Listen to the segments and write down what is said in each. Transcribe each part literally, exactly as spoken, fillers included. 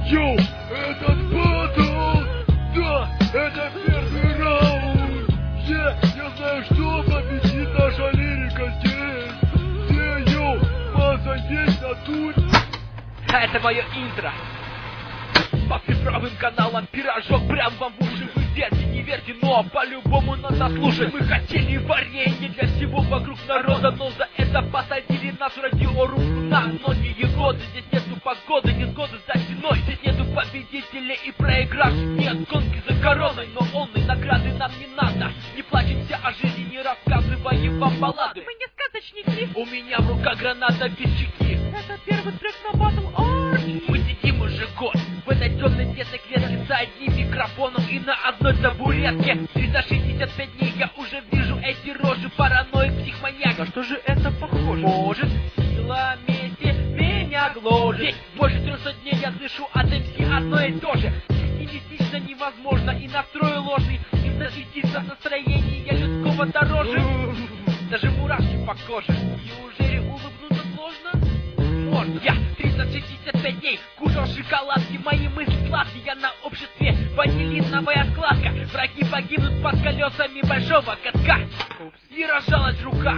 Йоу, этот батл! Да, это первый раунд! Yeah, я знаю, что победит наша лирика здесь! Где, йоу, масса есть на тут! А это мое интро! По цифровым каналам пирожок прям вам в уши. Вы верьте, не верьте, но по-любому надо слушать. Мы хотели варенье для всего вокруг народа, но за это посадили нашу радиорубку на многие годы. Здесь нету погоды, нет года за стеной. Здесь нету победителей и проигравших. Нет гонки за короной, но онной награды нам не надо. Не плачемся о жизни, не рассказываем вам баллады. Мы не сказочники. У меня в руках граната вещики. Это первый трек на Battle Arch. Мы сидим уже год в этой темной тесной клетке за одним микрофоном и на одной табуретке. триста шестьдесят пять дней я уже вижу эти рожи, параноик, психманьяк. На что же это похоже? Может, сила мести меня гложет. Здесь больше трехсот дней я слышу от эм си одно и то же. Стилистично невозможно и настрой ложный, и защититься настроение людского дороже. Даже мурашки по коже. Неужели улыбнуться сложно? Можно. Я триста шестьдесят пять дней кушал шоколадки, мои мысли сладкие, я на обществе ванилиновая складка. Враги погибнут под колесами большого катка. И разжалась рука.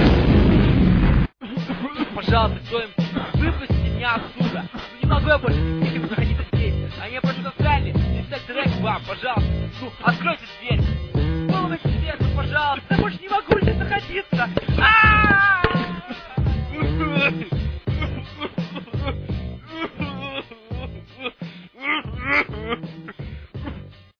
Пожалуйста, стоим, выпусти меня отсюда. Ну не могу я больше не буду находиться здесь. Они просто застряли, писать трек вам, пожалуйста. Ну, откройте дверь. Выломайте дверь, ну, пожалуйста. Я больше не могу здесь находиться.